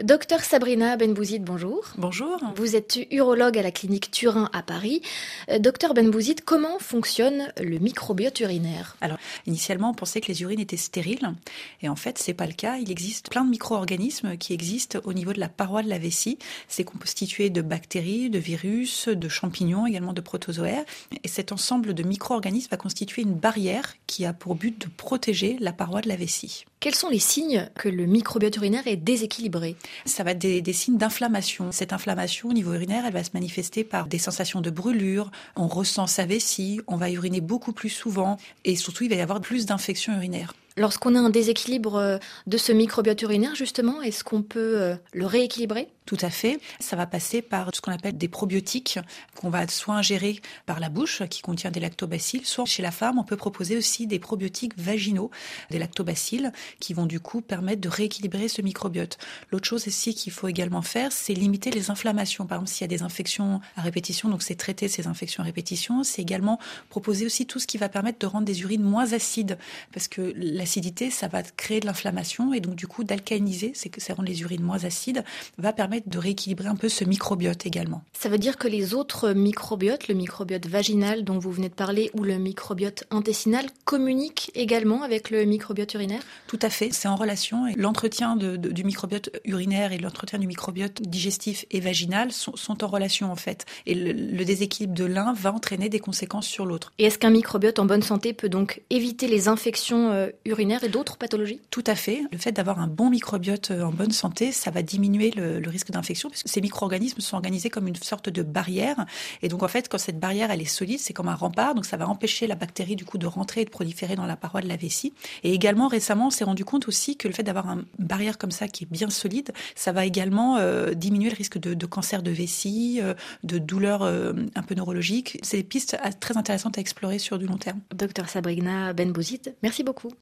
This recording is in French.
Docteur Sabrina Benbouzid, bonjour. Bonjour. Vous êtes urologue à la clinique Turin à Paris. Docteur Benbouzid, comment fonctionne le microbiote urinaire ? Alors, initialement, on pensait que les urines étaient stériles. Et en fait, c'est pas le cas. Il existe plein de micro-organismes qui existent au niveau de la paroi de la vessie. C'est constitué de bactéries, de virus, de champignons, également de protozoaires. Et cet ensemble de micro-organismes va constituer une barrière qui a pour but de protéger la paroi de la vessie. Quels sont les signes que le microbiote urinaire est déséquilibré ? Ça va être des signes d'inflammation. Cette inflammation au niveau urinaire, elle va se manifester par des sensations de brûlure. On ressent sa vessie, on va uriner beaucoup plus souvent et surtout, il va y avoir plus d'infections urinaires. Lorsqu'on a un déséquilibre de ce microbiote urinaire, justement, est-ce qu'on peut le rééquilibrer ? Tout à fait. Ça va passer par ce qu'on appelle des probiotiques qu'on va soit ingérer par la bouche, qui contient des lactobacilles, soit chez la femme, on peut proposer aussi des probiotiques vaginaux, des lactobacilles, qui vont du coup permettre de rééquilibrer ce microbiote. L'autre chose aussi qu'il faut également faire, c'est limiter les inflammations. Par exemple, s'il y a des infections à répétition, donc c'est traiter ces infections à répétition, c'est également proposer aussi tout ce qui va permettre de rendre des urines moins acides, parce que l'acidité, ça va créer de l'inflammation et donc du coup d'alcaliniser, c'est que ça rend les urines moins acides, va permettre de rééquilibrer un peu ce microbiote également. Ça veut dire que les autres microbiotes, le microbiote vaginal dont vous venez de parler ou le microbiote intestinal, communiquent également avec le microbiote urinaire ? Tout à fait, c'est en relation. Et l'entretien du microbiote urinaire et l'entretien du microbiote digestif et vaginal sont en relation en fait. Et le déséquilibre de l'un va entraîner des conséquences sur l'autre. Et est-ce qu'un microbiote en bonne santé peut donc éviter les infections urinaires et d'autres pathologies ? Tout à fait. Le fait d'avoir un bon microbiote en bonne santé, ça va diminuer le risque d'infection, parce que ces micro-organismes sont organisés comme une sorte de barrière. Et donc, en fait, quand cette barrière, elle est solide, c'est comme un rempart. Donc, ça va empêcher la bactérie, du coup, de rentrer et de proliférer dans la paroi de la vessie. Et également, récemment, on s'est rendu compte aussi que le fait d'avoir une barrière comme ça, qui est bien solide, ça va également diminuer le risque de cancer de vessie, de douleurs un peu neurologiques. C'est des pistes très intéressantes à explorer sur du long terme. Docteur Sabrina Benbouzid, merci beaucoup.